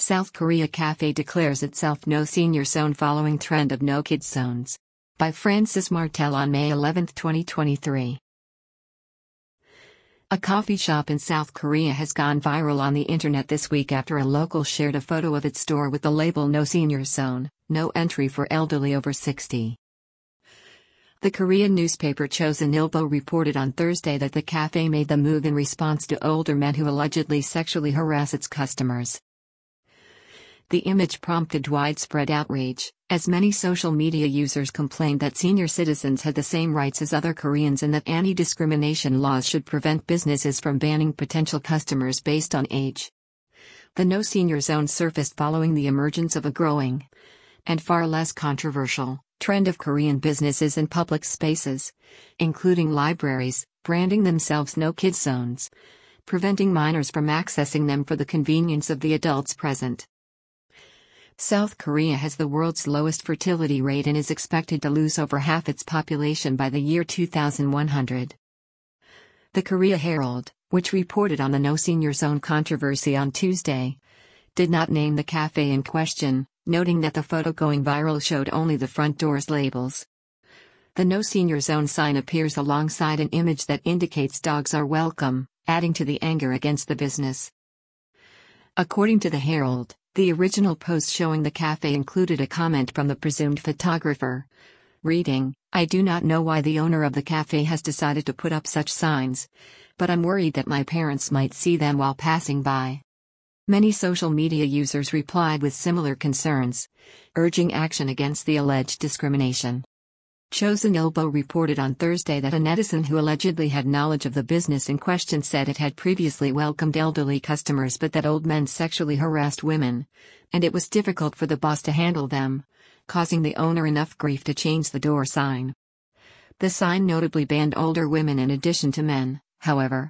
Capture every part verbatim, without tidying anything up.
South Korea cafe declares itself no senior zone following trend of no kids zones. By Francis Martel on May eleventh, twenty twenty-three. A coffee shop in South Korea has gone viral on the internet this week after a local shared a photo of its store with the label No Senior Zone, no entry for elderly over sixty. The Korean newspaper Chosun Ilbo reported on Thursday that the cafe made the move in response to older men who allegedly sexually harass its customers. The image prompted widespread outrage, as many social media users complained that senior citizens had the same rights as other Koreans and that anti-discrimination laws should prevent businesses from banning potential customers based on age. The No Senior Zone surfaced following the emergence of a growing, and far less controversial, trend of Korean businesses in public spaces, including libraries, branding themselves no kids zones, preventing minors from accessing them for the convenience of the adults present. South Korea has the world's lowest fertility rate and is expected to lose over half its population by the year two thousand one hundred. The Korea Herald, which reported on the No Senior Zone controversy on Tuesday, did not name the cafe in question, noting that the photo going viral showed only the front door's labels. The No Senior Zone sign appears alongside an image that indicates dogs are welcome, adding to the anger against the business. According to the Herald, the original post showing the cafe included a comment from the presumed photographer, reading, "I do not know why the owner of the cafe has decided to put up such signs, but I'm worried that my parents might see them while passing by." Many social media users replied with similar concerns, urging action against the alleged discrimination. Chosun Ilbo reported on Thursday that a netizen who allegedly had knowledge of the business in question said it had previously welcomed elderly customers but that old men sexually harassed women, and it was difficult for the boss to handle them, causing the owner enough grief to change the door sign. The sign notably banned older women in addition to men, however.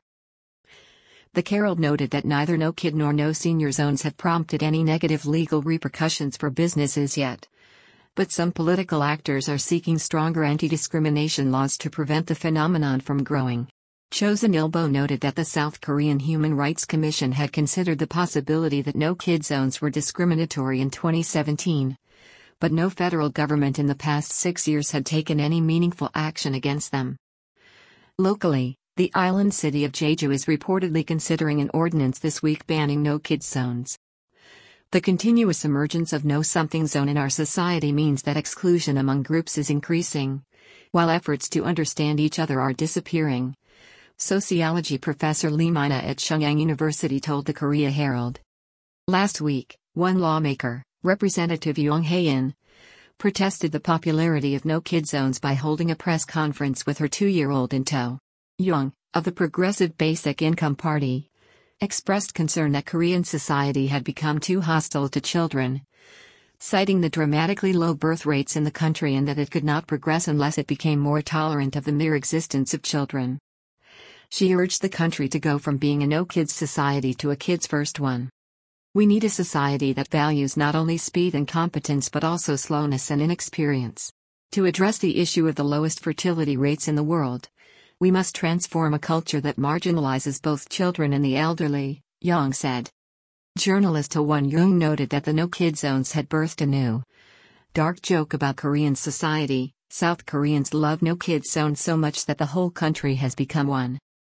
The Herald noted that neither No Kid nor No Senior Zones have prompted any negative legal repercussions for businesses yet. But some political actors are seeking stronger anti-discrimination laws to prevent the phenomenon from growing. Chosun Ilbo noted that the South Korean Human Rights Commission had considered the possibility that no kid zones were discriminatory in twenty seventeen, but no federal government in the past six years had taken any meaningful action against them. Locally, the island city of Jeju is reportedly considering an ordinance this week banning no kid zones. The continuous emergence of no something zone in our society means that exclusion among groups is increasing, while efforts to understand each other are disappearing. Sociology professor Lee Mina at Shenyang University told the Korea Herald. Last week, one lawmaker, Representative Young Hae-in, protested the popularity of no kid zones by holding a press conference with her two-year-old in tow. Young, of the Progressive Basic Income Party, expressed concern that Korean society had become too hostile to children, citing the dramatically low birth rates in the country and that it could not progress unless it became more tolerant of the mere existence of children. She urged the country to go from being a no-kids society to a kids-first one. "We need a society that values not only speed and competence but also slowness and inexperience. To address the issue of the lowest fertility rates in the world, we must transform a culture that marginalizes both children and the elderly," Young said. Journalist Ha Won-young noted that the no-kid zones had birthed a new, dark joke about Korean society. South Koreans love no-kid zones so much that the whole country has become one.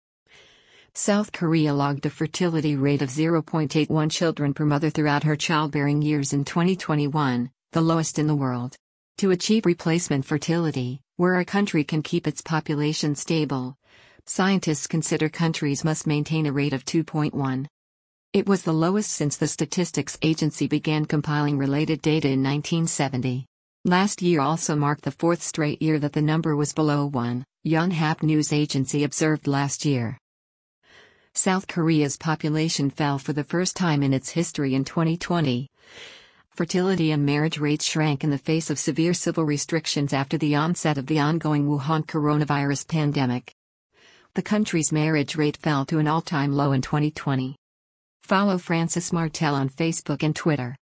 South Korea logged a fertility rate of zero point eight one children per mother throughout her childbearing years in twenty twenty-one, the lowest in the world. To achieve replacement fertility, where a country can keep its population stable, scientists consider countries must maintain a rate of two point one. It was the lowest since the Statistics Agency began compiling related data in nineteen seventy. Last year also marked the fourth straight year that the number was below one, Yonhap News Agency observed last year. South Korea's population fell for the first time in its history in twenty twenty. Fertility and marriage rates shrank in the face of severe civil restrictions after the onset of the ongoing Wuhan coronavirus pandemic. The country's marriage rate fell to an all-time low in twenty twenty. Follow Francis Martel on Facebook and Twitter.